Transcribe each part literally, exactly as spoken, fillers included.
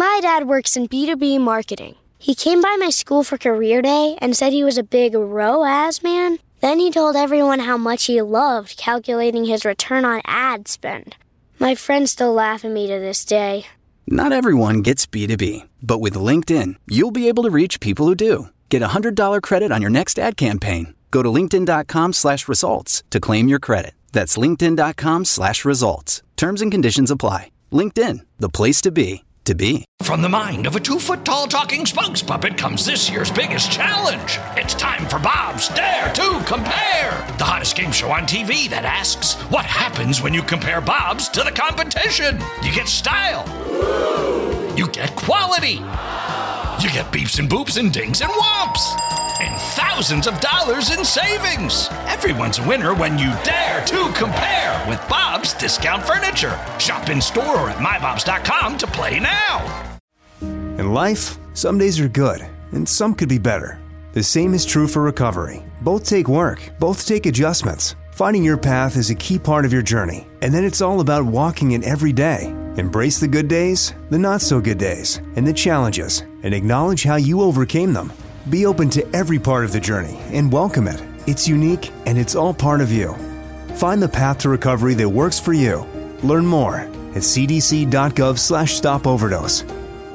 My dad works in B two B marketing. He came by my school for career day and said he was a big R O A S man. Then he told everyone how much he loved calculating his return on ad spend. My friends still laugh at me to this day. Not everyone gets B two B, but with LinkedIn, you'll be able to reach people who do. Get a one hundred dollars credit on your next ad campaign. Go to linkedin.com slash results to claim your credit. That's linkedin.com slash results. Terms and conditions apply. LinkedIn, the place to be, to be. From the mind of a two-foot-tall talking spokes puppet comes this year's biggest challenge. It's time for Bob's Dare to Compare, the hottest game show on T V that asks, what happens when you compare Bob's to the competition? You get style. You get quality. You get beeps and boops and dings and whomps. And thousands of dollars in savings. Everyone's a winner when you dare to compare with Bob's Discount Furniture. Shop in store or at my bobs dot com to play now. In life, some days are good, and some could be better. The same is true for recovery. Both take work, both take adjustments. Finding your path is a key part of your journey, and then it's all about walking it every day. Embrace the good days, the not-so-good days, and the challenges, and acknowledge how you overcame them. Be open to every part of the journey and welcome it. It's unique, and it's all part of you. Find the path to recovery that works for you. Learn more at cdc.gov slash stop overdose.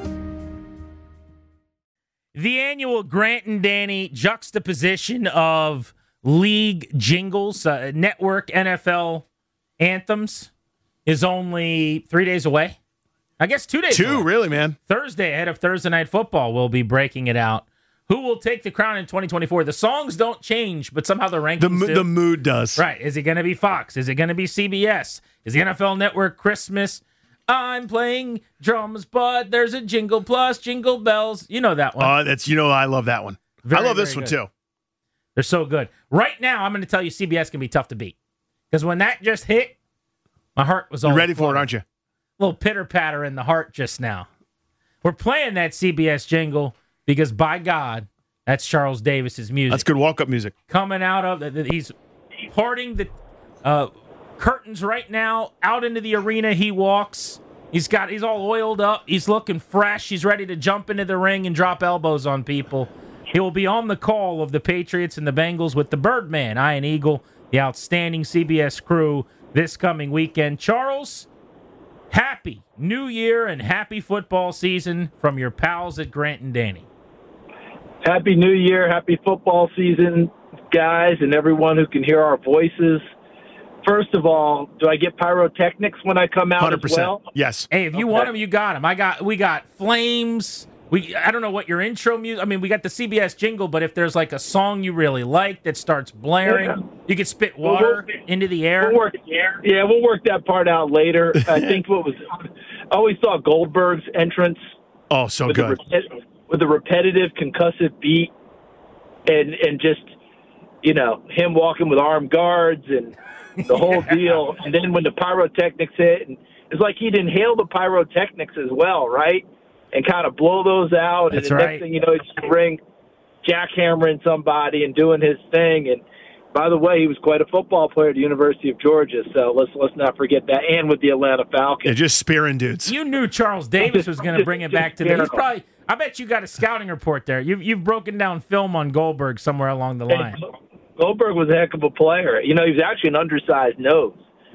The annual Grant and Danny juxtaposition of league jingles, uh, network N F L anthems, is only three days away. I guess two days Two, away. really, man. Thursday, ahead of Thursday Night Football, we'll be breaking it out. Who will take the crown in twenty twenty-four? The songs don't change, but somehow the rankings The, mo- do. the mood does. Right. Is it going to be Fox? Is it going to be C B S? Is the N F L Network Christmas? I'm playing drums, but there's a jingle plus jingle bells. You know that one. Uh, that's you know I love that one. Very, I love this very one good. too. They're so good. Right now, I'm going to tell you C B S can be tough to beat. Because when that just hit, my heart was all You're ready for flooded. it, aren't you? A little pitter-patter in the heart just now. We're playing that C B S jingle because, by God, that's Charles Davis's music. That's good walk-up music. Coming out of, the, the, he's parting the uh, curtains right now. Out into the arena he walks. He's got, he's all oiled up. He's looking fresh. He's ready to jump into the ring and drop elbows on people. He will be on the call of the Patriots and the Bengals with the Birdman, Ian Eagle, the outstanding C B S crew this coming weekend. Charles, happy New Year and happy football season from your pals at Grant and Danny. Happy New Year, happy football season, guys, and everyone who can hear our voices. First of all, do I get pyrotechnics when I come out one hundred as percent. well? Yes. Hey, if you Okay. want them, you got them. I got, we got flames. We, I don't know what your intro music. I mean, we got the C B S jingle, but if there's like a song you really like that starts blaring, Yeah. you can spit water We'll work- into the air. We'll work, yeah, we'll work that part out later. I think what was, I always thought Goldberg's entrance Oh, so with, good. A repet- with a repetitive concussive beat, and and just you know him walking with armed guards and the whole Yeah. deal. And then when the pyrotechnics hit, and it's like he'd inhale the pyrotechnics as well, right? And kind of blow those out. That's and the right. next thing you know, he's just ring jackhammering somebody and doing his thing. And by the way, he was quite a football player at the University of Georgia, so let's let's not forget that. And with the Atlanta Falcons. Yeah, just spearing dudes. You knew Charles Davis was going to bring it back to the. He's probably. I bet you got a scouting report there. You've you've broken down film on Goldberg somewhere along the line. And Goldberg was a heck of a player. You know, he was actually an undersized nose.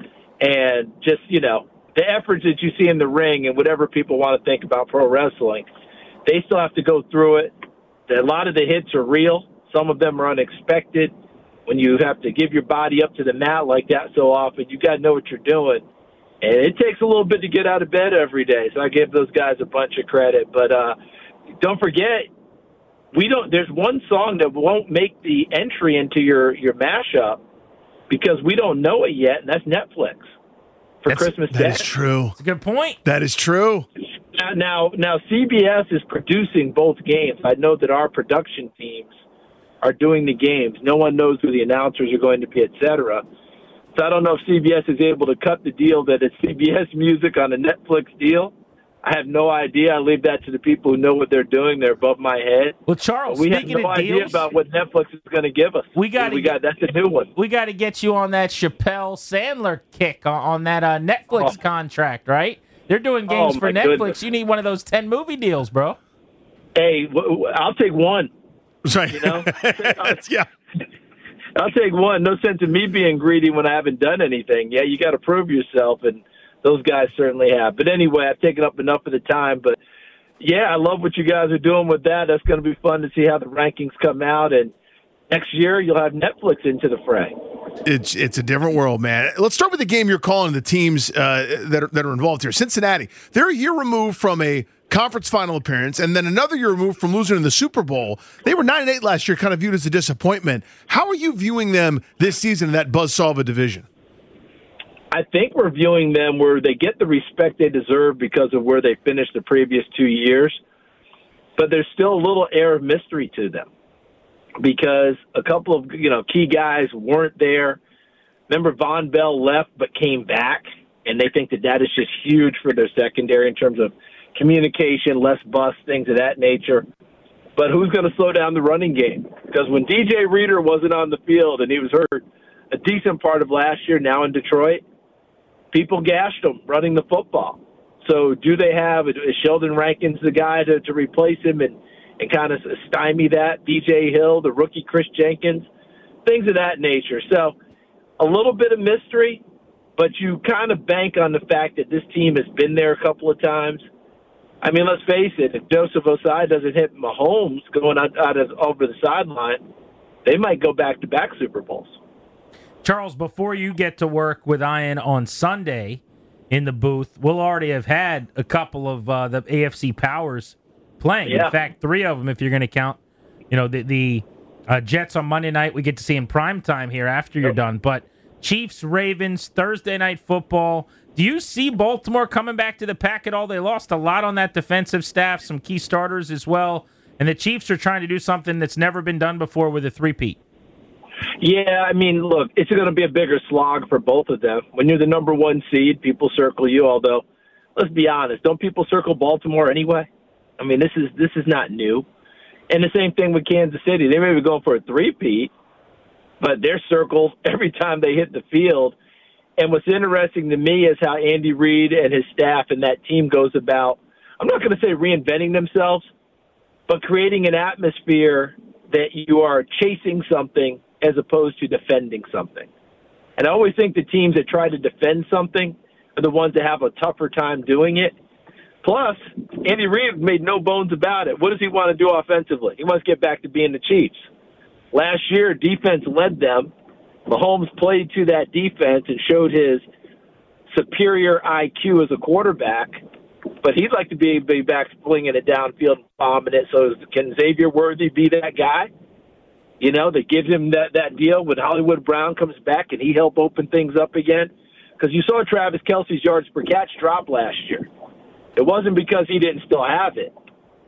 And just, you know, the efforts that you see in the ring and whatever people want to think about pro wrestling, they still have to go through it. A lot of the hits are real. Some of them are unexpected. When you have to give your body up to the mat like that so often, you got to know what you're doing. And it takes a little bit to get out of bed every day. So I give those guys a bunch of credit. But uh, don't forget, we don't. There's one song that won't make the entry into your, your mashup because we don't know it yet, and that's Netflix for That's- Christmas That Day. is true. It's a good point. That is true. Now, now, now, C B S is producing both games. I know that our production teams are doing the games. No one knows who the announcers are going to be, et cetera. So I don't know if C B S is able to cut the deal that it's C B S music on a Netflix deal. I have no idea. I leave that to the people who know what they're doing. They're above my head. Well, Charles, But we have speaking no of idea deals, about what Netflix is going to give us. We gotta we got that's a new one. we got to get you on that Chappelle Sandler kick on, on that uh, Netflix Oh. contract, right? They're doing games Oh, for my Netflix. goodness. You need one of those ten movie deals, bro. Hey, w- w- I'll take one. Right. You know? yeah. I'll take one. No sense in me being greedy when I haven't done anything. Yeah, you got to prove yourself, and those guys certainly have. But anyway, I've taken up enough of the time. But, yeah, I love what you guys are doing with that. That's going to be fun to see how the rankings come out. And next year you'll have Netflix into the fray. It's it's a different world, man. Let's start with the game you're calling, the teams uh, that, are, that are involved here. Cincinnati, they're a year removed from a conference final appearance, and then another year removed from losing in the Super Bowl. They were nine and eight last year, kind of viewed as a disappointment. How are you viewing them this season in that buzzsaw of a division? I think we're viewing them where they get the respect they deserve because of where they finished the previous two years, but there's still a little air of mystery to them because a couple of you know key guys weren't there. Remember, Von Bell left but came back, and they think that that is just huge for their secondary in terms of communication, less bust, things of that nature. But who's going to slow down the running game? Because when D J Reader wasn't on the field and he was hurt a decent part of last year now in Detroit, people gashed him running the football. So do they have, is Sheldon Rankins the guy to, to replace him and, and kind of stymie that? B J Hill, the rookie Chris Jenkins, things of that nature. So a little bit of mystery, but you kind of bank on the fact that this team has been there a couple of times. I mean, let's face it, if Joseph Osai doesn't hit Mahomes going out, out of, over the sideline, they might go back-to-back Super Bowls. Charles, before you get to work with Ian on Sunday in the booth, we'll already have had a couple of uh, the A F C powers playing. Yeah. In fact, three of them, if you're going to count, you know, the, the uh, Jets on Monday night, we get to see in prime time here after you're Yep. done. But Chiefs, Ravens, Thursday night football. Do you see Baltimore coming back to the pack at all? They lost a lot on that defensive staff, some key starters as well. And the Chiefs are trying to do something that's never been done before with a three-peat. Yeah, I mean, look, it's going to be a bigger slog for both of them. When you're the number one seed, people circle you, although, let's be honest, don't people circle Baltimore anyway? I mean, this is this is not new. And the same thing with Kansas City. They may be going for a three-peat, but they're circled every time they hit the field. And what's interesting to me is how Andy Reid and his staff and that team goes about, I'm not going to say reinventing themselves, but creating an atmosphere that you are chasing something as opposed to defending something. And I always think the teams that try to defend something are the ones that have a tougher time doing it. Plus, Andy Reid made no bones about it. What does he want to do offensively? He wants to get back to being the Chiefs. Last year, defense led them. Mahomes played to that defense and showed his superior I Q as a quarterback, but he'd like to be, be back flinging it downfield and bombing it. So can Xavier Worthy be that guy? You know, that gives him that, that deal when Hollywood Brown comes back and he help open things up again? Because you saw Travis Kelce's yards per catch drop last year. It wasn't because he didn't still have it.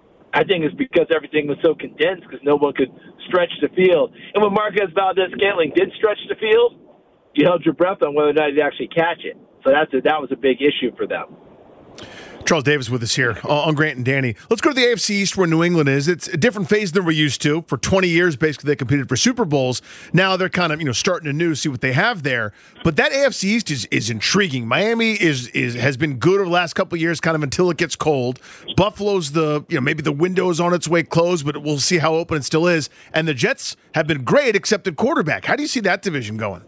I think it's because everything was so condensed because no one could stretch the field. And when Marquez Valdez-Scantling did stretch the field, you held your breath on whether or not he'd actually catch it. So that's a, that was a big issue for them. Charles Davis with us here on Grant and Danny. Let's go to the A F C East where New England is. It's a different phase than we're used to. For twenty years, basically, they competed for Super Bowls. Now they're kind of, you know, starting anew, see what they have there. But that A F C East is, is intriguing. Miami is is has been good over the last couple of years, kind of until it gets cold. Buffalo's the, you know, maybe the window is on its way closed, but we'll see how open it still is. And the Jets have been great, except at quarterback. How do you see that division going?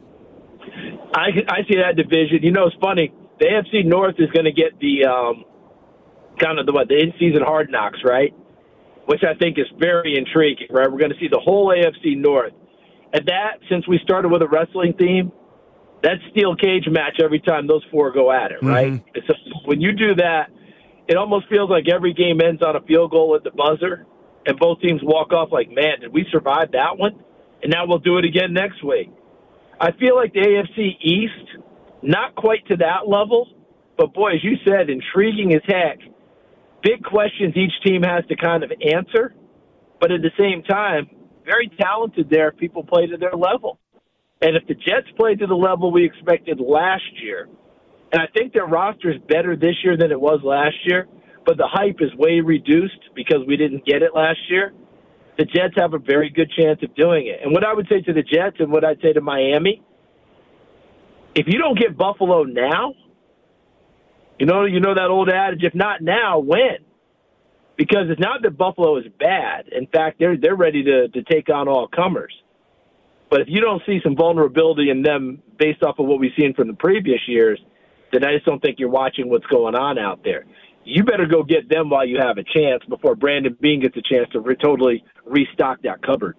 I, I see that division. You know, it's funny. The A F C North is going to get the um, kind of the what the in-season hard knocks, right? Which I think is very intriguing, right? We're going to see the whole A F C North. And that, since we started with a wrestling theme, that steel cage match every time those four go at it, right? Mm-hmm. It's just, when you do that, it almost feels like every game ends on a field goal at the buzzer, and both teams walk off like, man, did we survive that one? And now we'll do it again next week. I feel like the A F C East, not quite to that level, but boy, as you said, intriguing as heck. Big questions each team has to kind of answer, but at the same time, very talented there if people play to their level. And if the Jets play to the level we expected last year, and I think their roster is better this year than it was last year, but the hype is way reduced because we didn't get it last year, the Jets have a very good chance of doing it. And what I would say to the Jets and what I'd say to Miami, if you don't get Buffalo now, You know, you know that old adage, if not now, when? Because it's not that Buffalo is bad. In fact, they're they're ready to, to take on all comers. But if you don't see some vulnerability in them based off of what we've seen from the previous years, then I just don't think you're watching what's going on out there. You better go get them while you have a chance before Brandon Beane gets a chance to re- totally restock that cupboard.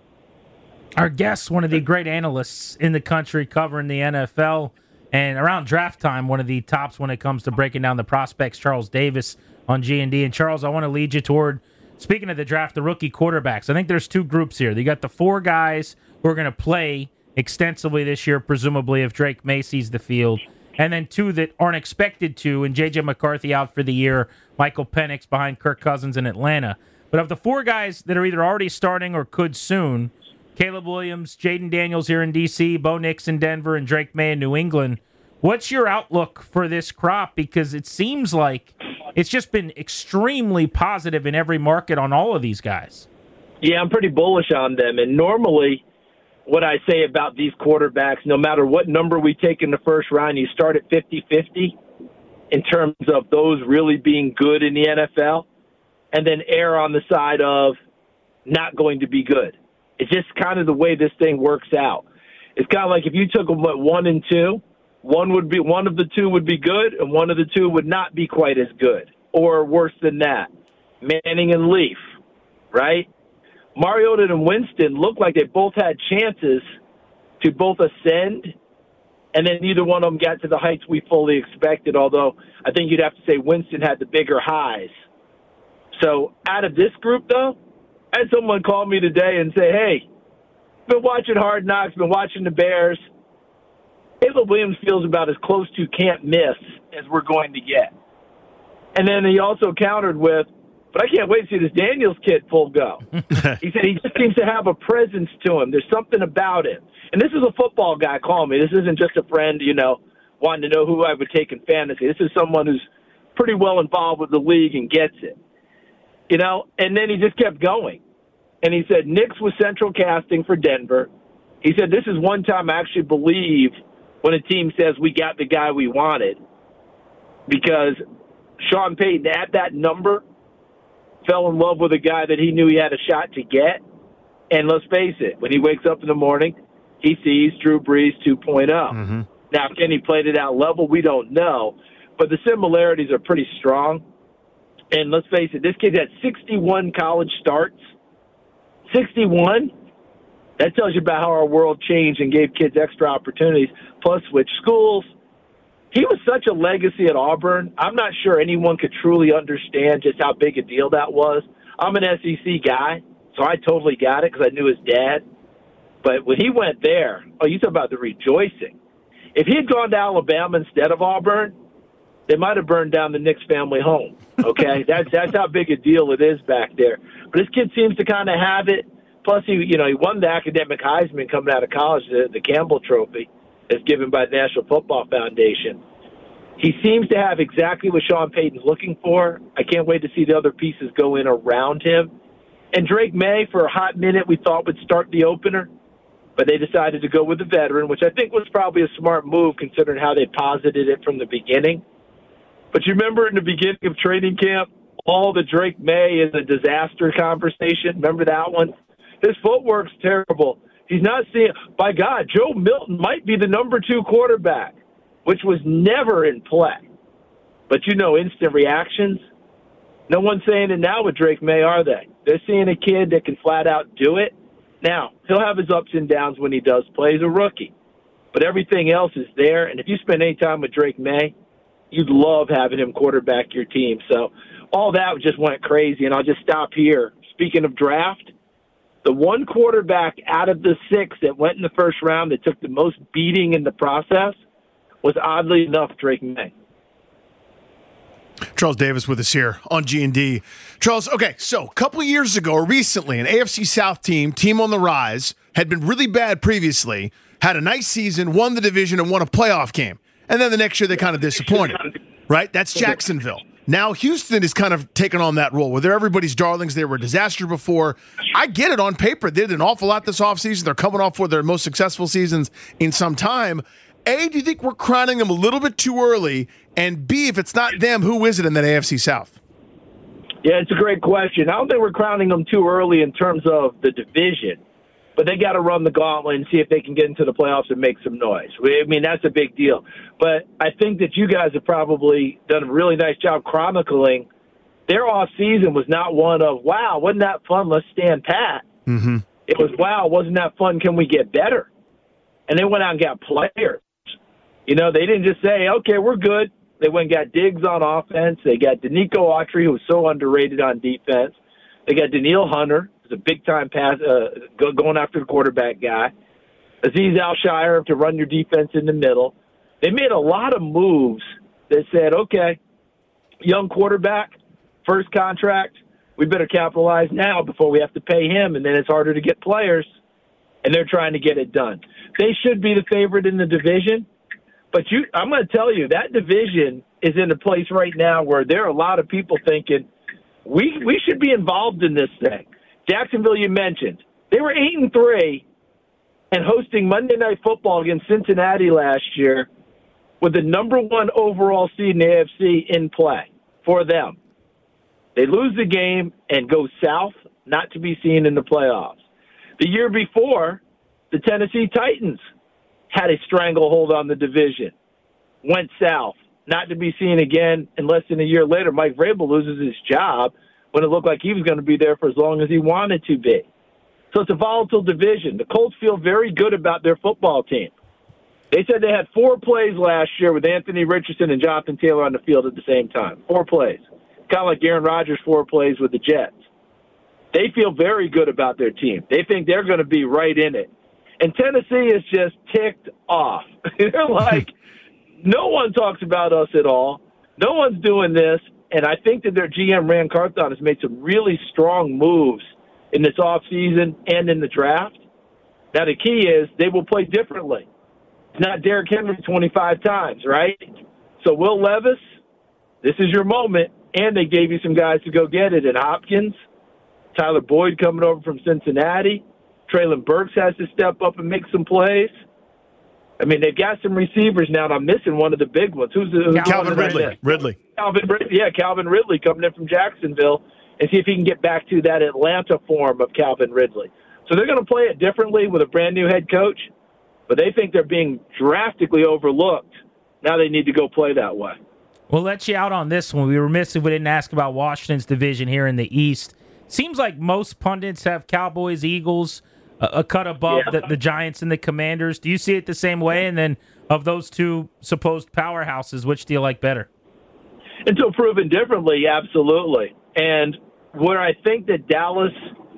Our guest, one of the great analysts in the country covering the N F L, and around draft time, one of the tops when it comes to breaking down the prospects, Charles Davis on G and D. And Charles, I want to lead you toward, speaking of the draft, the rookie quarterbacks. I think there's two groups here. You got the four guys who are going to play extensively this year, presumably if Drake May sees the field, and then two that aren't expected to, and J J McCarthy out for the year, Michael Penix behind Kirk Cousins in Atlanta. But of the four guys that are either already starting or could soon, Caleb Williams, Jaden Daniels here in D C, Bo Nix in Denver, and Drake May in New England, what's your outlook for this crop? Because it seems like it's just been extremely positive in every market on all of these guys. Yeah, I'm pretty bullish on them. And normally what I say about these quarterbacks, no matter what number we take in the first round, you start at fifty-fifty in terms of those really being good in the N F L, and then err on the side of not going to be good. It's just kind of the way this thing works out. It's kind of like if you took them at one and two, one would be one of the two would be good, and one of the two would not be quite as good, or worse than that. Manning and Leaf, right? Mariota and Winston looked like they both had chances to both ascend, and then neither one of them got to the heights we fully expected, although I think you'd have to say Winston had the bigger highs. So out of this group, though, I had someone call me today and say, hey, been watching Hard Knocks, been watching the Bears. Caleb Williams feels about as close to can't miss as we're going to get. And then he also countered with, but I can't wait to see this Daniels kid full go. He said he just seems to have a presence to him. There's something about him. And this is a football guy calling me. This isn't just a friend, you know, wanting to know who I would take in fantasy. This is someone who's pretty well involved with the league and gets it. You know, and then he just kept going. And he said, Nix was central casting for Denver. He said, this is one time I actually believe when a team says we got the guy we wanted, because Sean Payton at that number fell in love with a guy that he knew he had a shot to get. And let's face it, when he wakes up in the morning, he sees Drew Brees two point oh. Mm-hmm. Now, can he play to that level? We don't know. But the similarities are pretty strong. And let's face it, this kid had sixty-one college starts. sixty-one? That tells you about how our world changed and gave kids extra opportunities, plus switch schools. He was such a legacy at Auburn. I'm not sure anyone could truly understand just how big a deal that was. I'm an S E C guy, so I totally got it because I knew his dad. But when he went there, oh, you talk about the rejoicing. If he had gone to Alabama instead of Auburn, they might have burned down the Knicks family home. Okay, that's that's how big a deal it is back there. But this kid seems to kind of have it. Plus, he you know he won the academic Heisman coming out of college, the, the Campbell Trophy, that's given by the National Football Foundation. He seems to have exactly what Sean Payton's looking for. I can't wait to see the other pieces go in around him. And Drake May, for a hot minute, we thought would start the opener, but they decided to go with the veteran, which I think was probably a smart move considering how they posited it from the beginning. But you remember in the beginning of training camp, all the Drake May is a disaster conversation. Remember that one? His footwork's terrible. He's not seeing – by God, Joe Milton might be the number two quarterback, which was never in play. But you know instant reactions. No one's saying it now with Drake May, are they? They're seeing a kid that can flat out do it. Now, he'll have his ups and downs when he does play. He's a rookie. But everything else is there. And if you spend any time with Drake May, you'd love having him quarterback your team. So all that just went crazy. And I'll just stop here. Speaking of draft, the one quarterback out of the six that went in the first round that took the most beating in the process was, oddly enough, Drake May. Charles Davis with us here on G and D. Charles, okay, so a couple of years ago, or recently, an A F C South team, team on the rise, had been really bad previously, had a nice season, won the division, and won a playoff game. And then the next year they kind of disappointed, right? That's Jacksonville. Now Houston is kind of taking on that role where they're everybody's darlings. They were a disaster before. I get it on paper. They did an awful lot this offseason. They're coming off for their most successful seasons in some time. A, do you think we're crowning them a little bit too early? And B, if it's not them, who is it in that A F C South? Yeah, it's a great question. I don't think we're crowning them too early in terms of the division, but they got to run the gauntlet and see if they can get into the playoffs and make some noise. I mean, that's a big deal. But I think that you guys have probably done a really nice job chronicling their off season was not one of, wow, wasn't that fun? Let's stand pat. Mm-hmm. It was, wow, wasn't that fun? Can we get better? And they went out and got players. You know, they didn't just say, okay, we're good. They went and got Diggs on offense. They got Danico Autry, who was so underrated on defense. They got Daniil Hunter, who's a big-time pass, uh, going after the quarterback guy. Azeez Al-Shire to run your defense in the middle. They made a lot of moves that said, okay, young quarterback, first contract, we better capitalize now before we have to pay him, and then it's harder to get players, and they're trying to get it done. They should be the favorite in the division, but you, I'm going to tell you, that division is in a place right now where there are a lot of people thinking, we we should be involved in this thing. Jacksonville, you mentioned, they were eight and three and hosting Monday Night Football against Cincinnati last year with the number one overall seed in the A F C in play for them. They lose the game and go south, not to be seen in the playoffs. The year before, the Tennessee Titans had a stranglehold on the division, went south, not to be seen again, and less than a year later, Mike Vrabel loses his job when it looked like he was going to be there for as long as he wanted to be. So it's a volatile division. The Colts feel very good about their football team. They said they had four plays last year with Anthony Richardson and Jonathan Taylor on the field at the same time. Four plays. Kind of like Aaron Rodgers' four plays with the Jets. They feel very good about their team. They think they're going to be right in it. And Tennessee is just ticked off. They're like, no one talks about us at all. No one's doing this. And I think that their G M, Rand Carthon, has made some really strong moves in this offseason and in the draft. Now, the key is they will play differently. It's not Derrick Henry twenty-five times, right? So Will Levis, this is your moment. And they gave you some guys to go get it. And Hopkins, Tyler Boyd coming over from Cincinnati. Traylon Burks has to step up and make some plays. I mean, they've got some receivers now, and I'm missing one of the big ones. Who's the who's Calvin the Ridley? right Ridley. Calvin, yeah, Calvin Ridley coming in from Jacksonville, and see if he can get back to that Atlanta form of Calvin Ridley. So they're going to play it differently with a brand new head coach, but they think they're being drastically overlooked. Now they need to go play that way. We'll let you out on this one. We were remiss if we didn't ask about Washington's division here in the East. Seems like most pundits have Cowboys, Eagles, a, a cut above yeah. the, the Giants and the Commanders. Do you see it the same way? And then of those two supposed powerhouses, which do you like better? Until proven differently, absolutely. And where I think that Dallas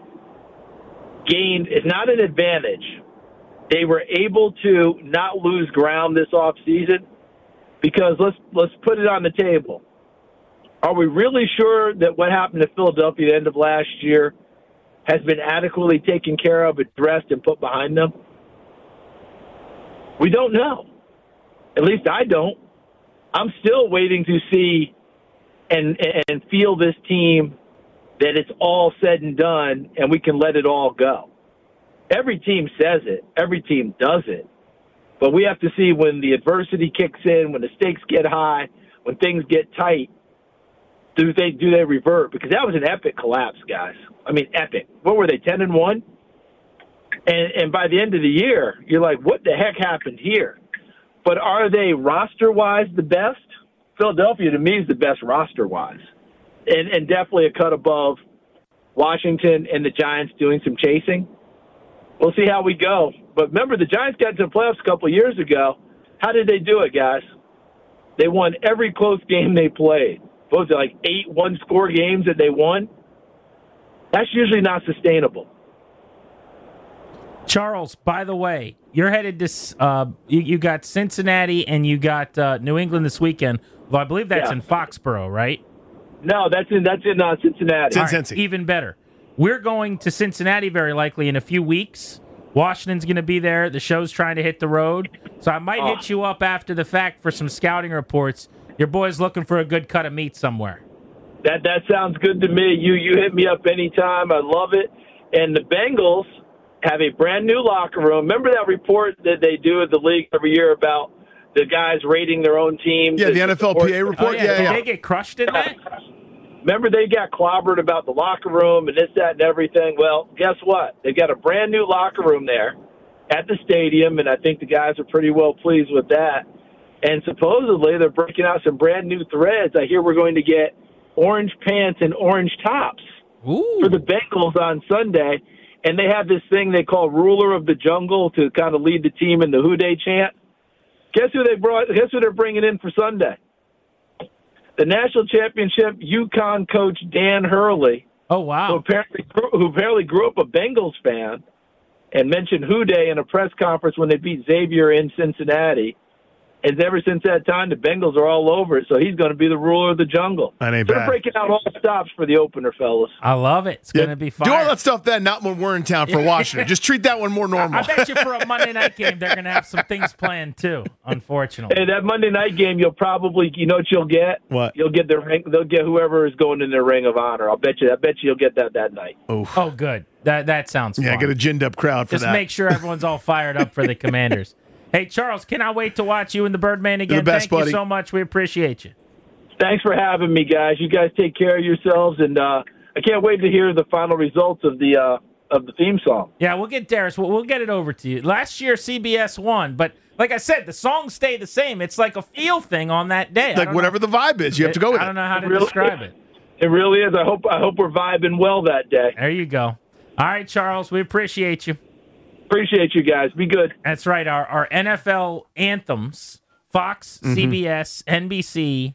gained is not an advantage. They were able to not lose ground this offseason. Because let's let's put it on the table. Are we really sure that what happened to Philadelphia at the end of last year has been adequately taken care of, addressed, and put behind them? We don't know. At least I don't. I'm still waiting to see and and feel this team that it's all said and done and we can let it all go. Every team says it. Every team does it. But we have to see when the adversity kicks in, when the stakes get high, when things get tight, do they do they revert? Because that was an epic collapse, guys. I mean, epic. What were they, ten and one? And and by the end of the year, you're like, what the heck happened here? But are they roster-wise the best? Philadelphia, to me, is the best roster-wise. And, and definitely a cut above Washington and the Giants doing some chasing. We'll see how we go. But remember, the Giants got to the playoffs a couple of years ago. How did they do it, guys? They won every close game they played. What was it, like eight one-score games that they won? That's usually not sustainable. Charles, by the way, you're headed to uh, you, you got Cincinnati and you got uh, New England this weekend. Well, I believe that's yeah. in Foxborough, right? No, that's in that's in uh, Cincinnati. Right, even better. We're going to Cincinnati very likely in a few weeks. Washington's going to be there. The show's trying to hit the road. So I might oh. hit you up after the fact for some scouting reports. Your boy's looking for a good cut of meat somewhere. That that sounds good to me. You you hit me up anytime. I love it. And the Bengals have a brand new locker room. Remember that report that they do at the league every year about the guys rating their own teams. Yeah, the N F L P A report. Oh, yeah. yeah, Did yeah. they get crushed in that? Remember, they got clobbered about the locker room and this, that, and everything. Well, guess what? They've got a brand new locker room there at the stadium, and I think the guys are pretty well pleased with that. And supposedly they're breaking out some brand new threads. I hear we're going to get orange pants and orange tops Ooh. for the Bengals on Sunday. And they have this thing they call Ruler of the Jungle to kind of lead the team in the Who Dey chant. Guess who they brought? Guess who they're bringing in for Sunday? The national championship UConn coach Dan Hurley. Oh, wow. Who apparently, who apparently grew up a Bengals fan and mentioned Who Dey in a press conference when they beat Xavier in Cincinnati. And ever since that time, the Bengals are all over it, so he's going to be the ruler of the jungle. That ain't so bad. They're breaking out all the stops for the opener, fellas. I love it. It's Yeah, going to be fun. Do all that stuff then, not when we're in town for Washington. Just treat that one more normal. I bet you for a Monday night game, they're going to have some things planned, too, unfortunately. Hey, that Monday night game, you'll probably, you know what you'll get? What? You'll get the ring. They'll get whoever is going in their ring of honor. I'll bet you. I bet you you'll get that that night. Oh, Oh, good. That that sounds fun. yeah, get a ginned up crowd for Just that. make sure everyone's all fired up for the Commanders. Hey, Charles, cannot wait to watch you and the Birdman again. You're the best, Thank buddy. you so much. We appreciate you. Thanks for having me, guys. You guys take care of yourselves, and uh, I can't wait to hear the final results of the uh, of the theme song. Yeah, we'll get Darius. We'll, we'll get it over to you. Last year, C B S won, but like I said, the songs stay the same. It's like a feel thing on that day. I like don't whatever know. the vibe is, you have to go with I it. don't know how to Really? describe it. It really is. I hope I hope we're vibing well that day. There you go. All right, Charles, we appreciate you. Appreciate you guys. Be good. That's right. Our our N F L anthems, Fox, Mm-hmm. C B S, N B C.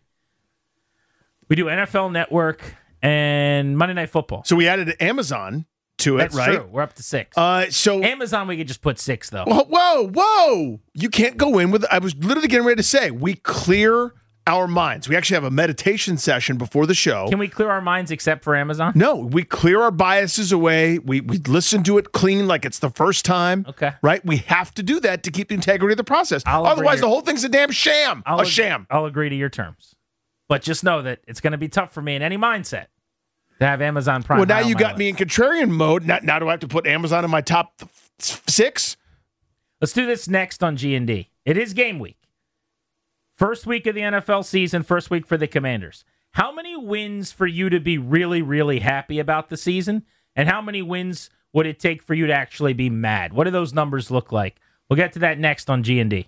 We do N F L Network and Monday Night Football. So we added Amazon to it, That's right? true. We're up to six. Uh, so Amazon, we could just put six, though. whoa, whoa, whoa! You can't go in with. I was literally getting ready to say we clear our minds. We actually have a meditation session before the show. Can we clear our minds except for Amazon? No, we clear our biases away. We we listen to it clean like it's the first time. Okay. Right? We have to do that to keep the integrity of the process. I'll agree Otherwise, here. the whole thing's a damn sham. I'll a ag- sham. I'll agree to your terms. But just know that it's going to be tough for me in any mindset to have Amazon Prime. Well, now high on you my got list. me in contrarian mode. Now, now do I have to put Amazon in my top th- six? Let's do this next on G and D. It is game week. First week of the N F L season, first week for the Commanders. How many wins for you to be really, really happy about the season? And how many wins would it take for you to actually be mad? What do those numbers look like? We'll get to that next on G and D.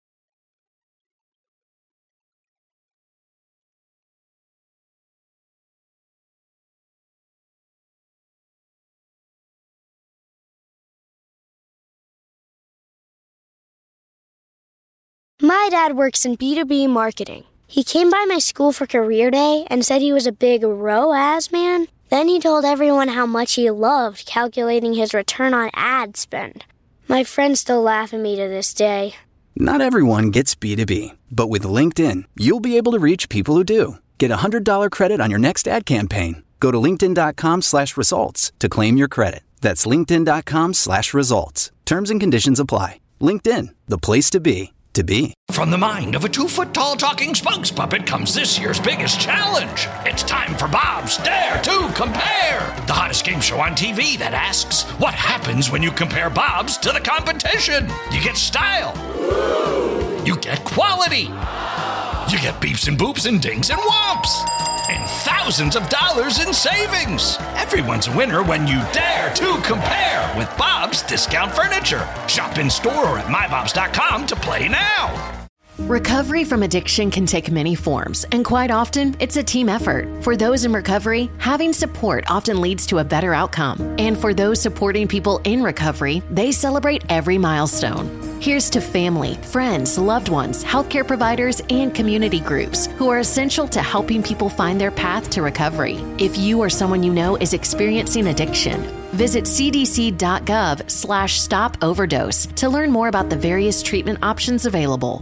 My dad works in B two B marketing. He came by my school for career day and said he was a big R O A S man. Then he told everyone how much he loved calculating his return on ad spend. My friends still laugh at me to this day. Not everyone gets B two B, but with LinkedIn, you'll be able to reach people who do. Get a one hundred dollars credit on your next ad campaign. Go to linkedin.com slash results to claim your credit. That's linkedin.com slash results. Terms and conditions apply. LinkedIn, the place to be, to be. From the mind of a two-foot-tall talking spokes puppet comes this year's biggest challenge. It's time for Bob's Dare to Compare, the hottest game show on T V that asks, what happens when you compare Bob's to the competition? You get style. You get quality. You get beeps and boops and dings and whomps. And thousands of dollars in savings. Everyone's a winner when you dare to compare with Bob's Discount Furniture. Shop in store or at my bobs dot com to play now. Recovery from addiction can take many forms, and quite often, it's a team effort. For those in recovery, having support often leads to a better outcome. And for those supporting people in recovery, they celebrate every milestone. Here's to family, friends, loved ones, healthcare providers, and community groups who are essential to helping people find their path to recovery. If you or someone you know is experiencing addiction, visit cdc.gov slash stop overdose to learn more about the various treatment options available.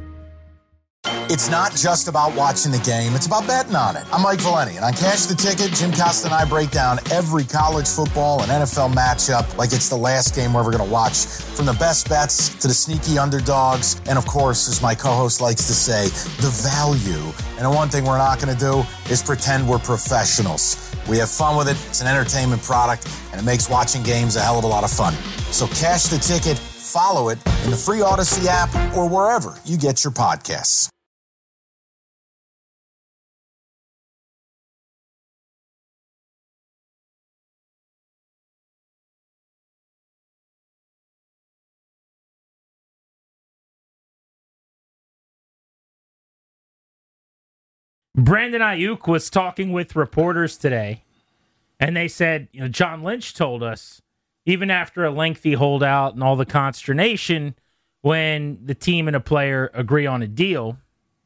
It's not just about watching the game, it's about betting on it. I'm Mike Valeni, and on Cash the Ticket, Jim Costa and I break down every college football and N F L matchup like it's the last game we're ever going to watch. From the best bets to the sneaky underdogs, and of course, as my co-host likes to say, the value. And the one thing we're not going to do is pretend we're professionals. We have fun with it, it's an entertainment product, and it makes watching games a hell of a lot of fun. So Cash the Ticket, follow it in the free Odyssey app or wherever you get your podcasts. Brandon Ayuk was talking with reporters today, and they said, you know, John Lynch told us, even after a lengthy holdout and all the consternation, when the team and a player agree on a deal,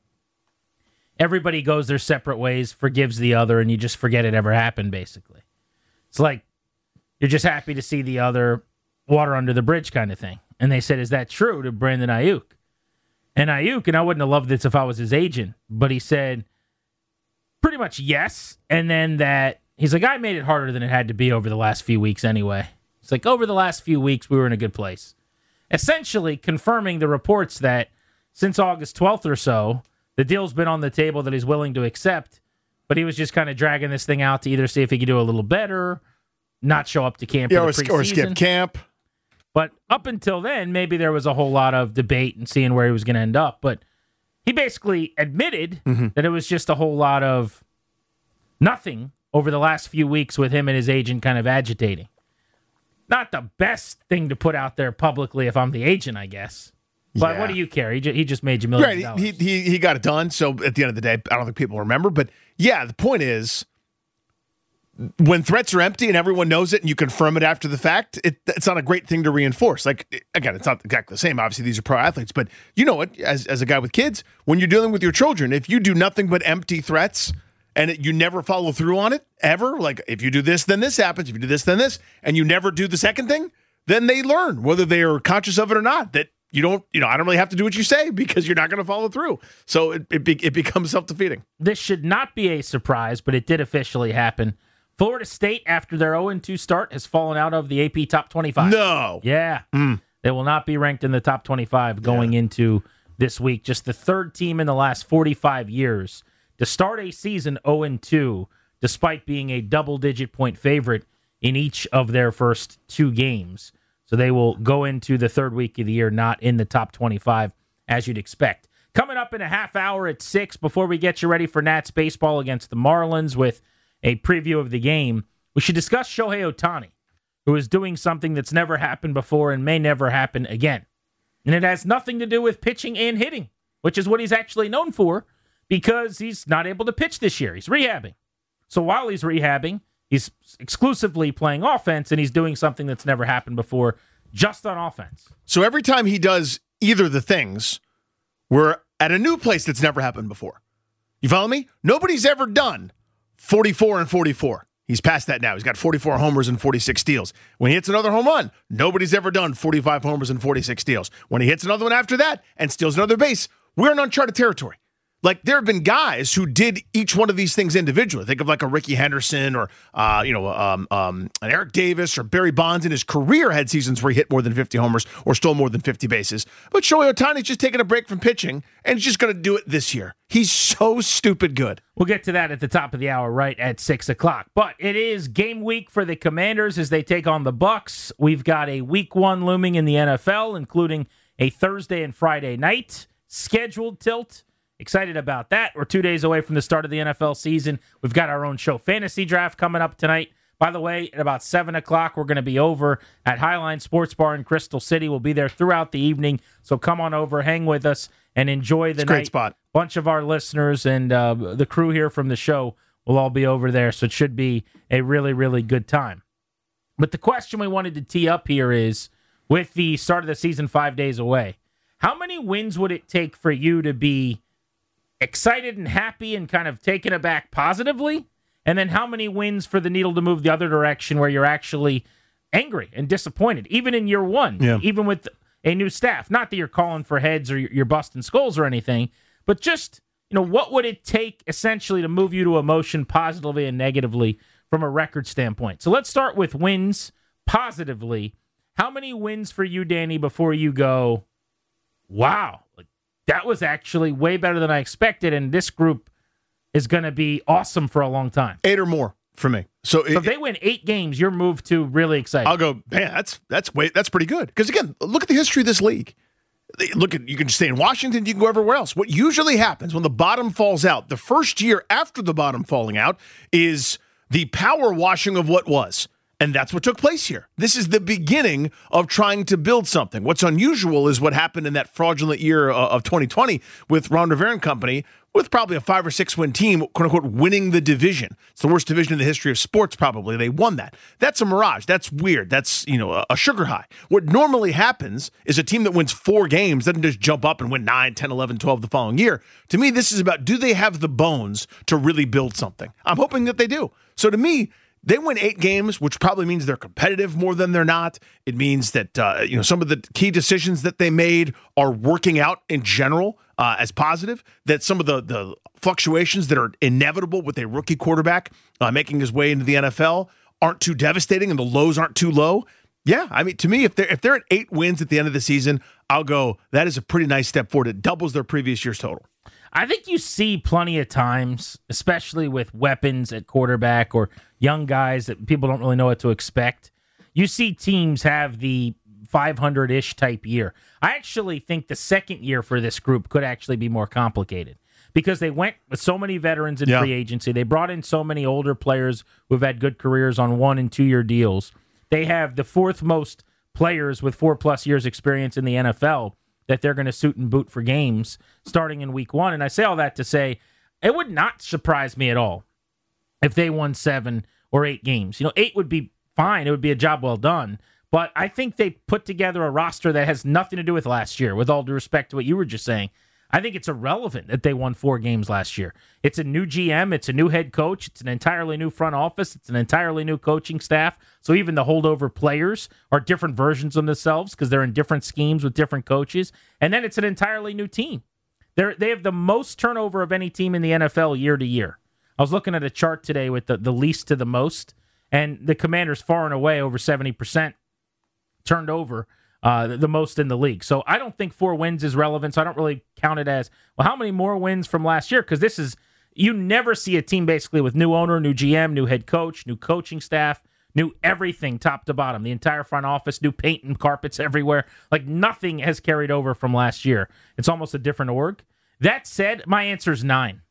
everybody goes their separate ways, forgives the other, and you just forget it ever happened, basically. It's like you're just happy to see the other, water under the bridge kind of thing. And they said, is that true to Brandon Ayuk? And Ayuk, and I wouldn't have loved this if I was his agent, but he said, pretty much yes, and then that he's like, I made it harder than it had to be over the last few weeks anyway. It's like, over the last few weeks, we were in a good place. Essentially confirming the reports that since August twelfth or so, the deal's been on the table that he's willing to accept, but he was just kind of dragging this thing out to either see if he could do a little better, not show up to camp yeah, for or, the preseason. or skip camp. But up until then, maybe there was a whole lot of debate and seeing where he was going to end up, but he basically admitted mm-hmm. that it was just a whole lot of nothing over the last few weeks with him and his agent kind of agitating. Not the best thing to put out there publicly if I'm the agent, I guess. But yeah. What do you care? He, ju- he just made you millions right. of dollars. He, he, he got it done, so at the end of the day, I don't think people remember. But yeah, the point is, when threats are empty and everyone knows it and you confirm it after the fact, it, it's not a great thing to reinforce. Like, again, it's not exactly the same. Obviously, these are pro athletes, but you know what? As, as a guy with kids, when you're dealing with your children, if you do nothing but empty threats and it, you never follow through on it, ever, like if you do this, then this happens. If you do this, then this, and you never do the second thing, then they learn, whether they are conscious of it or not, that you don't, you know, I don't really have to do what you say because you're not going to follow through. So it, it, be, it becomes self-defeating. This should not be a surprise, but it did officially happen. Florida State, after their oh and two start, has fallen out of the A P top twenty-five. No. Yeah. Mm. They will not be ranked in the top twenty-five going yeah. into this week. Just the third team in the last forty-five years to start a season oh and two, despite being a double-digit point favorite in each of their first two games. So they will go into the third week of the year not in the top twenty-five, as you'd expect. Coming up in a half hour at six, before we get you ready for Nats baseball against the Marlins with a preview of the game, we should discuss Shohei Ohtani, who is doing something that's never happened before and may never happen again. And it has nothing to do with pitching and hitting, which is what he's actually known for, because he's not able to pitch this year. He's rehabbing. So while he's rehabbing, he's exclusively playing offense, and he's doing something that's never happened before, just on offense. So every time he does either of the things, we're at a new place that's never happened before. You follow me? Nobody's ever done forty-four and forty-four. He's past that now. He's got forty-four homers and forty-six steals. When he hits another home run, nobody's ever done forty-five homers and forty-six steals. When he hits another one after that and steals another base, we're in uncharted territory. Like, there have been guys who did each one of these things individually. Think of like a Ricky Henderson or, uh, you know, um, um, an Eric Davis or Barry Bonds in his career had seasons where he hit more than fifty homers or stole more than fifty bases. But Shohei Ohtani's just taking a break from pitching, and he's just going to do it this year. He's so stupid good. We'll get to that at the top of the hour, right at six o'clock. But it is game week for the Commanders as they take on the Bucks. We've got a week one looming in the N F L, including a Thursday and Friday night scheduled tilt. Excited about that. We're two days away from the start of the N F L season. We've got our own show fantasy draft coming up tonight. By the way, at about seven o'clock, we're going to be over at Highline Sports Bar in Crystal City. We'll be there throughout the evening. So come on over, hang with us, and enjoy the it's a night. Great spot. Bunch of our listeners and uh, the crew here from the show will all be over there. So it should be a really, really good time. But the question we wanted to tee up here is, with the start of the season five days away, how many wins would it take for you to be excited and happy and kind of taken aback positively? And then how many wins for the needle to move the other direction where you're actually angry and disappointed, even in year one, yeah. even with a new staff? Not that you're calling for heads or you're busting skulls or anything, but just, you know, what would it take essentially to move you to emotion positively and negatively from a record standpoint? So let's start with wins positively. How many wins for you, Danny, before you go, wow, like, that was actually way better than I expected, and this group is going to be awesome for a long time? Eight or more for me. So, So it, if they win eight games, you're moved to really excited. I'll go, man, that's that's wait, that's pretty good. Because again, look at the history of this league. Look at you can stay in Washington, you can go everywhere else. What usually happens when the bottom falls out, the first year after the bottom falling out, is the power washing of what was. And that's what took place here. This is the beginning of trying to build something. What's unusual is what happened in that fraudulent year of twenty twenty with Ron Rivera and company, with probably a five or six win team, quote unquote, winning the division. It's the worst division in the history of sports, probably. They won that. That's a mirage. That's weird. That's, you know, a, a sugar high. What normally happens is a team that wins four games doesn't just jump up and win nine, ten, eleven, twelve the following year. To me, this is about, do they have the bones to really build something? I'm hoping that they do. So to me, they win eight games, which probably means they're competitive more than they're not. It means that uh, you know some of the key decisions that they made are working out in general uh, as positive. That some of the the fluctuations that are inevitable with a rookie quarterback uh, making his way into the N F L aren't too devastating, and the lows aren't too low. Yeah, I mean, to me, if they're if they're at eight wins at the end of the season, I'll go, that is a pretty nice step forward. It doubles their previous year's total. I think you see plenty of times, especially with weapons at quarterback or young guys that people don't really know what to expect. You see teams have the five hundred-ish type year. I actually think the second year for this group could actually be more complicated because they went with so many veterans in yeah. free agency. They brought in so many older players who've had good careers on one and two-year deals. They have the fourth most players with four-plus years experience in the N F L that they're going to suit and boot for games starting in week one. And I say all that to say it would not surprise me at all if they won seven or eight games. You know, eight would be fine. It would be a job well done. But I think they put together a roster that has nothing to do with last year, with all due respect to what you were just saying. I think it's irrelevant that they won four games last year. It's a new G M. It's a new head coach. It's an entirely new front office. It's an entirely new coaching staff. So even the holdover players are different versions of themselves because they're in different schemes with different coaches. And then it's an entirely new team. They're, they have the most turnover of any team in the N F L year to year. I was looking at a chart today with the, the least to the most, and the Commanders far and away over seventy percent turned over. Uh, the most in the league. So I don't think four wins is relevant. So I don't really count it as, well, how many more wins from last year? Because this is, you never see a team basically with new owner, new G M, new head coach, new coaching staff, new everything top to bottom, the entire front office, new paint and carpets everywhere. Like nothing has carried over from last year. It's almost a different org. That said, my answer is nine.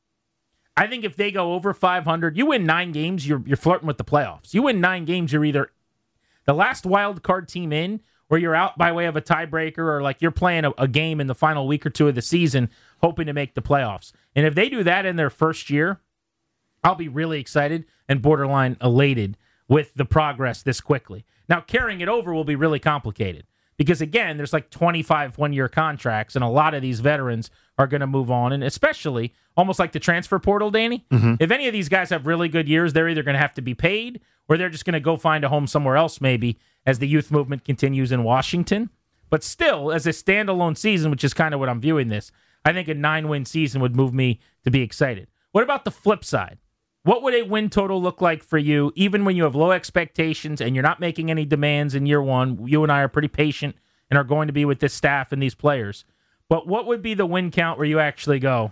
I think if they go over five hundred, you win nine games, you're you're flirting with the playoffs. You win nine games, you're either the last wild card team in, where you're out by way of a tiebreaker, or like you're playing a, a game in the final week or two of the season hoping to make the playoffs. And if they do that in their first year, I'll be really excited and borderline elated with the progress this quickly. Now, carrying it over will be really complicated because, again, there's like twenty-five one-year contracts, and a lot of these veterans are going to move on, and especially almost like the transfer portal, Danny. Mm-hmm. If any of these guys have really good years, they're either going to have to be paid or they're just going to go find a home somewhere else maybe as the youth movement continues in Washington. But still, as a standalone season, which is kind of what I'm viewing this, I think a nine-win season would move me to be excited. What about the flip side? What would a win total look like for you, even when you have low expectations and you're not making any demands in year one? You and I are pretty patient and are going to be with this staff and these players. But what would be the win count where you actually go,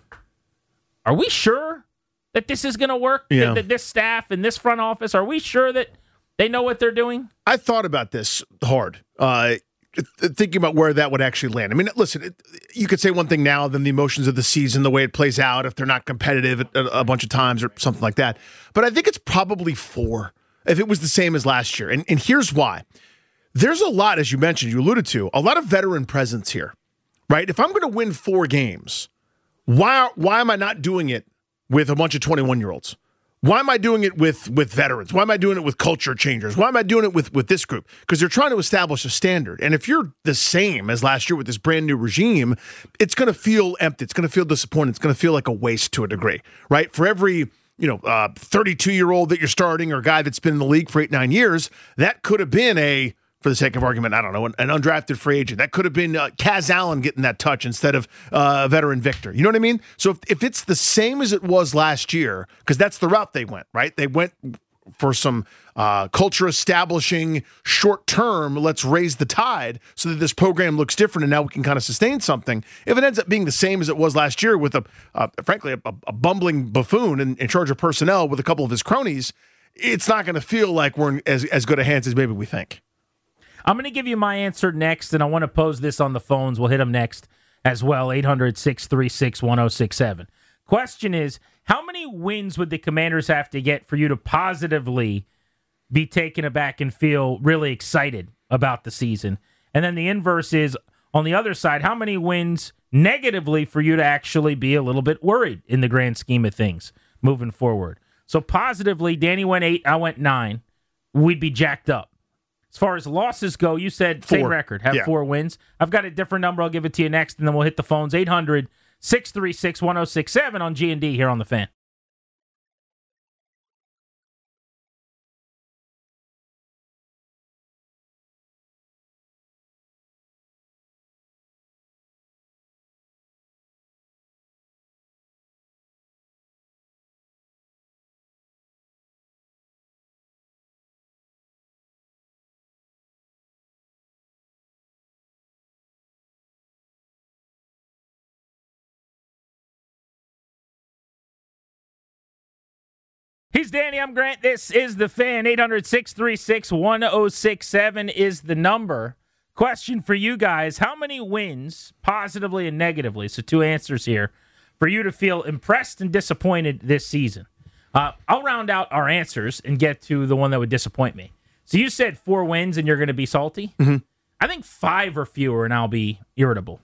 are we sure that this is going to work? Yeah. That, that this staff and this front office, are we sure that they know what they're doing? I thought about this hard, uh, thinking about where that would actually land. I mean, listen, it, you could say one thing now, then the emotions of the season, the way it plays out, if they're not competitive a, a bunch of times or something like that. But I think it's probably four if it was the same as last year. And, and here's why. There's a lot, as you mentioned, you alluded to, a lot of veteran presence here, right? If I'm going to win four games, why why am I not doing it with a bunch of twenty-one-year-olds? Why am I doing it with, with veterans? Why am I doing it with culture changers? Why am I doing it with, with this group? Because they're trying to establish a standard. And if you're the same as last year with this brand new regime, it's going to feel empty. It's going to feel disappointing. It's going to feel like a waste to a degree, right? For every you know uh, thirty-two-year-old that you're starting or a guy that's been in the league for eight, nine years, that could have been a, for the sake of argument, I don't know, an, an undrafted free agent. That could have been uh, Kaz Allen getting that touch instead of uh, veteran Victor. You know what I mean? So if, if it's the same as it was last year, because that's the route they went, right? They went for some uh, culture establishing short term, let's raise the tide so that this program looks different and now we can kind of sustain something. If it ends up being the same as it was last year with, a uh, frankly, a, a bumbling buffoon in, in charge of personnel with a couple of his cronies, it's not going to feel like we're in as, as good a hands as maybe we think. I'm going to give you my answer next, and I want to pose this on the phones. We'll hit them next as well, eight hundred, six three six, one oh six seven. Question is, how many wins would the Commanders have to get for you to positively be taken aback and feel really excited about the season? And then the inverse is, on the other side, how many wins negatively for you to actually be a little bit worried in the grand scheme of things moving forward? So positively, Danny went eight, I went nine. We'd be jacked up. As far as losses go, you said four. Same record, have yeah. four wins. I've got a different number. I'll give it to you next, and then we'll hit the phones. eight hundred, six three six, one oh six seven on G and D here on The Fan. He's Danny, I'm Grant. This is The Fan. eight hundred, six three six, one oh six seven is the number. Question for you guys, how many wins, positively and negatively, so two answers here, for you to feel impressed and disappointed this season? Uh, I'll round out our answers and get to the one that would disappoint me. So you said four wins and you're going to be salty? Mm-hmm. I think five or fewer and I'll be irritable.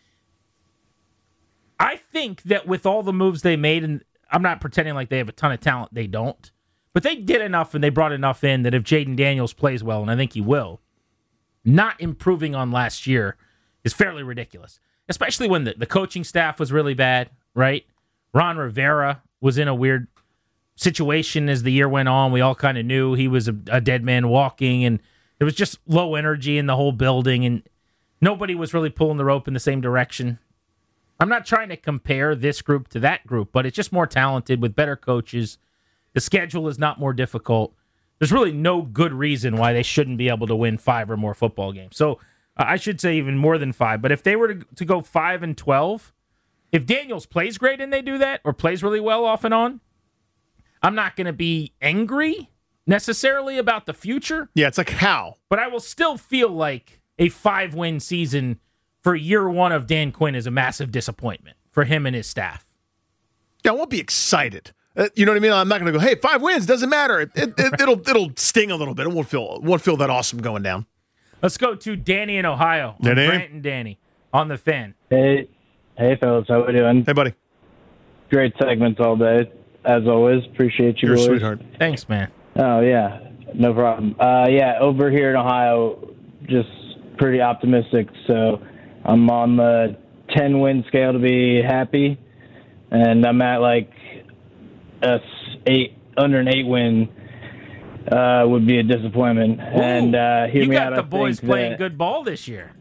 I think that with all the moves they made, and I'm not pretending like they have a ton of talent. They don't. But they did enough and they brought enough in that if Jaden Daniels plays well, and I think he will, not improving on last year is fairly ridiculous. Especially when the, the coaching staff was really bad, right? Ron Rivera was in a weird situation as the year went on. We all kind of knew he was a, a dead man walking, and there was just low energy in the whole building, and nobody was really pulling the rope in the same direction. I'm not trying to compare this group to that group, but it's just more talented with better coaches. The schedule is not more difficult. There's really no good reason why they shouldn't be able to win five or more football games. So uh, I should say even more than five. But if they were to, to go five and twelve, if Daniels plays great and they do that, or plays really well off and on, I'm not going to be angry necessarily about the future. Yeah, it's like how? But I will still feel like a five-win season for year one of Dan Quinn is a massive disappointment for him and his staff. Yeah, I won't be excited. Uh, you know what I mean? I'm not going to go, hey, five wins, doesn't matter. It, it, it, it'll it'll sting a little bit. It won't feel it won't feel that awesome going down. Let's go to Danny in Ohio. Danny? Grant and Danny on The Fan. Hey, hey, fellas, how we doing? Hey, buddy. Great segments all day, as always. Appreciate you, You're boys. a sweetheart. Thanks, man. Oh, yeah, no problem. Uh, yeah, over here in Ohio, just pretty optimistic, so I'm on the ten-win scale to be happy, and I'm at like a eight under an eight-win uh, would be a disappointment. Ooh, and uh, hear you me got out, the I boys think playing that, good ball this year.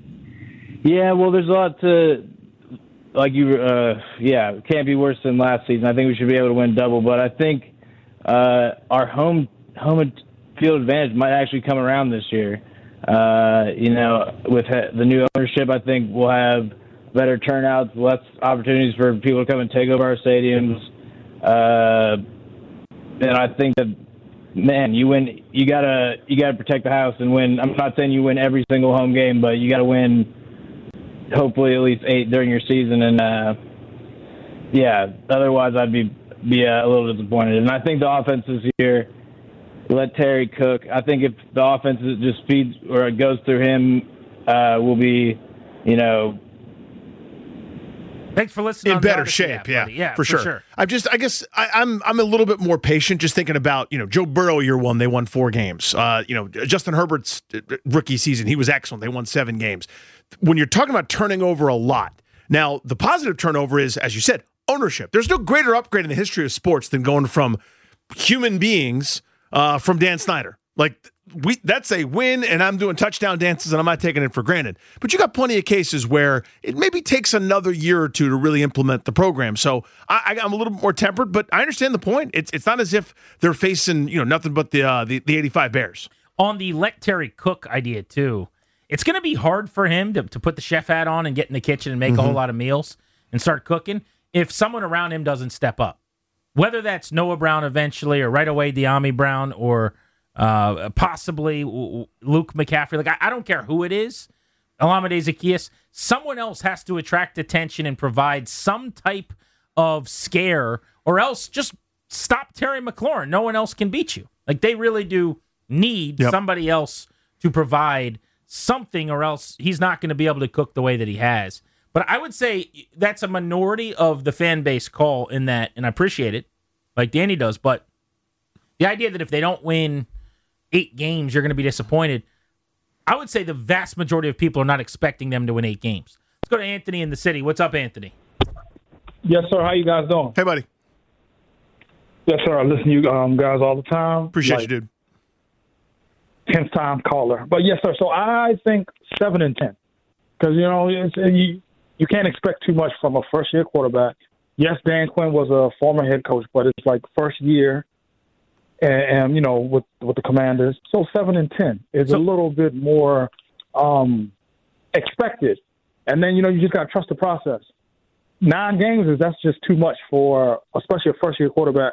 Yeah, well, there's a lot to like you. Uh, yeah, can't be worse than last season. I think we should be able to win double, but I think uh, our home home field advantage might actually come around this year. Uh, you know, with the new ownership, I think we'll have better turnouts, less opportunities for people to come and take over our stadiums. Uh, and I think that, man, you win. You gotta you gotta protect the house and win. I'm not saying you win every single home game, but you gotta win. Hopefully, at least eight during your season. And uh, yeah, otherwise, I'd be be uh, a little disappointed. And I think the offense this year. Let Terry cook. I think if the offense just feeds or it goes through him, uh, we'll be, you know. Thanks for listening. In better shape, app, yeah, yeah, for, for sure. sure. I'm just, I guess, I, I'm, I'm a little bit more patient, just thinking about, you know, Joe Burrow year one, they won four games. Uh, you know, Justin Herbert's rookie season, he was excellent. They won seven games. When you're talking about turning over a lot, now the positive turnover is, as you said, ownership. There's no greater upgrade in the history of sports than going from human beings. Uh, from Dan Snyder. Like, we that's a win, and I'm doing touchdown dances, and I'm not taking it for granted. But you got plenty of cases where it maybe takes another year or two to really implement the program. So I, I'm a little bit more tempered, but I understand the point. It's it's not as if they're facing, you know, nothing but the uh, the, the eighty-five Bears. On the let Terry cook idea, too, it's going to be hard for him to, to put the chef hat on and get in the kitchen and make mm-hmm. a whole lot of meals and start cooking if someone around him doesn't step up. whether that's Noah Brown eventually or right away De'Ami Brown or uh, possibly Luke McCaffrey. Like, I, I don't care who it is, Olamide Zaccheaus, someone else has to attract attention and provide some type of scare, or else just stop Terry McLaurin. No one else can beat you. Like, they really do need yep. somebody else to provide something, or else he's not going to be able to cook the way that he has. But I would say that's a minority of the fan base call in that, and I appreciate it, like Danny does. But the idea that if they don't win eight games, you're going to be disappointed, I would say the vast majority of people are not expecting them to win eight games. Let's go to Anthony in the city. What's up, Anthony? Yes, sir. How you guys doing? Hey, buddy. Yes, sir. I listen to you um, guys all the time. Appreciate like, you, dude. Tenth time caller. But yes, sir. So I think seven and ten, because you know it's, you you can't expect too much from a first year quarterback. Yes, Dan Quinn was a former head coach, but it's like first year, and, and you know with with the Commanders. So seven and ten is so, a little bit more um, expected, and then you know you just got to trust the process. Nine games is that's just too much for especially a first year quarterback,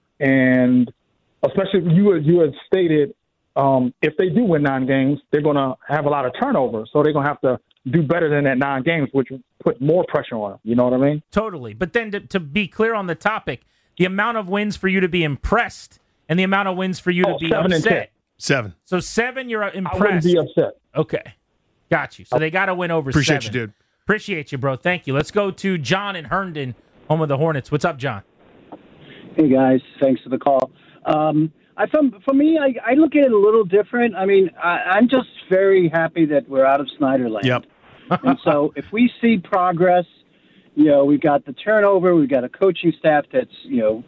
and especially you you had stated. Um, if they do win nine games, they're going to have a lot of turnover. So they're going to have to do better than that nine games, which put more pressure on them. You know what I mean? Totally. But then to, to be clear on the topic, the amount of wins for you to be impressed and the amount of wins for you oh, to be seven upset. And ten. Seven. So seven, you're impressed. I wouldn't be upset. Okay. Got you. So they got to win over Appreciate seven. you, dude. Appreciate you, bro. Thank you. Let's go to John in Herndon, home of the Hornets. What's up, John? Hey, guys. Thanks for the call. Um, I found, for me, I, I look at it a little different. I mean, I, I'm just very happy that we're out of Snyderland. Yep. And so if we see progress, you know, we've got the turnover, we've got a coaching staff that's, you know,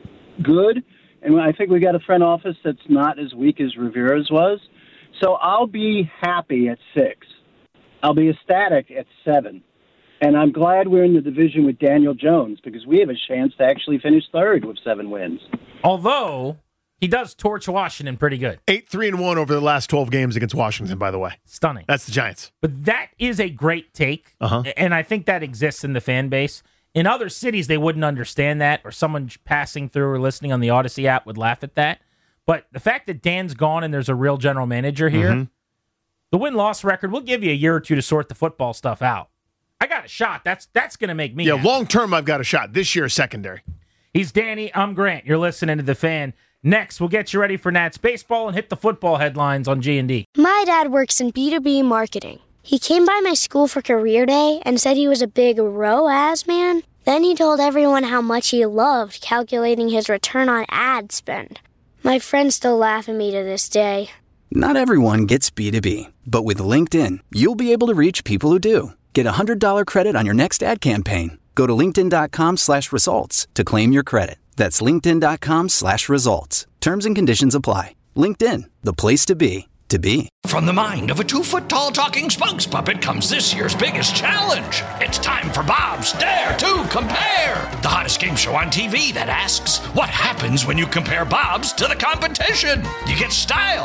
good, and I think we got a front office that's not as weak as Rivera's was. So I'll be happy at six. I'll be ecstatic at seven. And I'm glad we're in the division with Daniel Jones, because we have a chance to actually finish third with seven wins. Although he does torch Washington pretty good. Eight, three, and one over the last twelve games against Washington, by the way. Stunning. That's the Giants. But that is a great take, uh-huh. and I think that exists in the fan base. In other cities, they wouldn't understand that, or someone passing through or listening on the Odyssey app would laugh at that. But the fact that Dan's gone and there's a real general manager here, mm-hmm. the win-loss record, we'll give you a year or two to sort the football stuff out. I got a shot. That's that's going to make me Yeah, happy. long-term, I've got a shot. This year, secondary. He's Danny. I'm Grant. You're listening to The Fan. Next, we'll get you ready for Nats baseball and hit the football headlines on G and D. My dad works in B two B marketing. He came by my school for career day and said he was a big R O A S man. Then he told everyone how much he loved calculating his return on ad spend. My friends still laugh at me to this day. Not everyone gets B two B, but with LinkedIn, you'll be able to reach people who do. Get a one hundred dollars credit on your next ad campaign. Go to linkedin.com slash results to claim your credit. That's linkedin.com slash results. Terms and conditions apply. LinkedIn, the place to be, to be. From the mind of a two-foot-tall talking spokes puppet comes this year's biggest challenge. It's time for Bob's Dare to Compare, the hottest game show on T V that asks, what happens when you compare Bob's to the competition? You get style.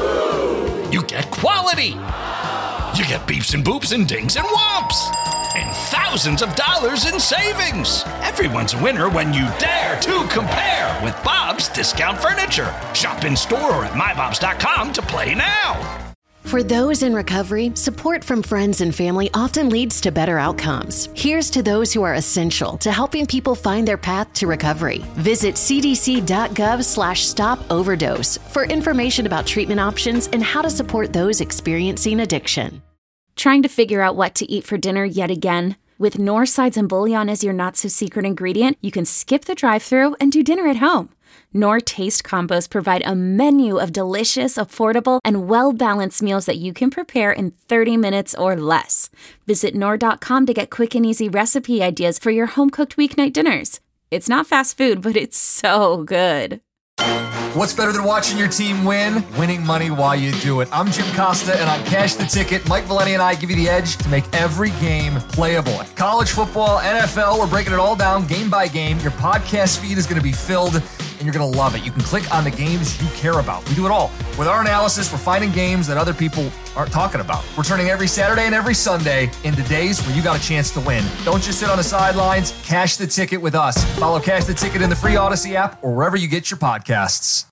You get quality. You get beeps and boops and dings and whomps. And thousands of dollars in savings. Everyone's a winner when you dare to compare with Bob's Discount Furniture. Shop in store or at my bobs dot com to play now. For those in recovery, support from friends and family often leads to better outcomes. Here's to those who are essential to helping people find their path to recovery. Visit cdc.gov slash stop overdose for information about treatment options and how to support those experiencing addiction. Trying to figure out what to eat for dinner yet again? With Knorr sides and bouillon as your not-so-secret ingredient, you can skip the drive-thru and do dinner at home. Knorr Taste Combos provide a menu of delicious, affordable, and well-balanced meals that you can prepare in thirty minutes or less. Visit Knorr dot com to get quick and easy recipe ideas for your home-cooked weeknight dinners. It's not fast food, but it's so good. What's better than watching your team win? Winning money while you do it. I'm Jim Costa, and on Cash the Ticket, Mike Valeni and I give you the edge to make every game playable. College football, N F L, we're breaking it all down game by game. Your podcast feed is going to be filled and you're going to love it. You can click on the games you care about. We do it all. With our analysis, we're finding games that other people aren't talking about. We're turning every Saturday and every Sunday into days where you got a chance to win. Don't just sit on the sidelines. Cash the ticket with us. Follow Cash the Ticket in the free Odyssey app or wherever you get your podcasts.